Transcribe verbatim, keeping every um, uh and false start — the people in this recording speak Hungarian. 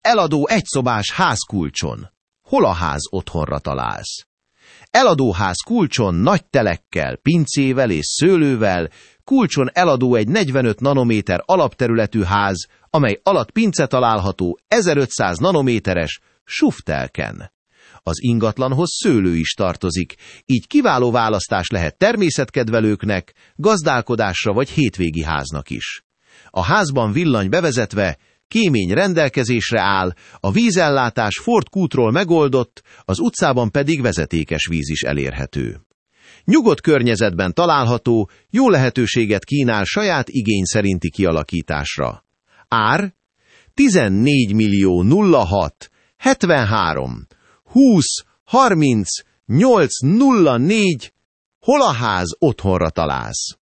Eladó egyszobás házkulcson. Hol a ház otthonra találsz? Eladó ház kulcson nagy telekkel, pincével és szőlővel, kulcson eladó egy negyvenöt nanométer alapterületű ház, amely alatt pince található ezerötszáz nanométeres suftelken. Az ingatlanhoz szőlő is tartozik, így kiváló választás lehet természetkedvelőknek, gazdálkodásra vagy hétvégi háznak is. A házban villany bevezetve, kémény rendelkezésre áll, a vízellátás Ford kútról megoldott, az utcában pedig vezetékes víz is elérhető. Nyugodt környezetben található, jó lehetőséget kínál saját igény szerinti kialakításra. Ár tizennégy millió nulla hat hetvenhárom húsz harminc nyolc nulla négy. Hol a ház otthonra találsz?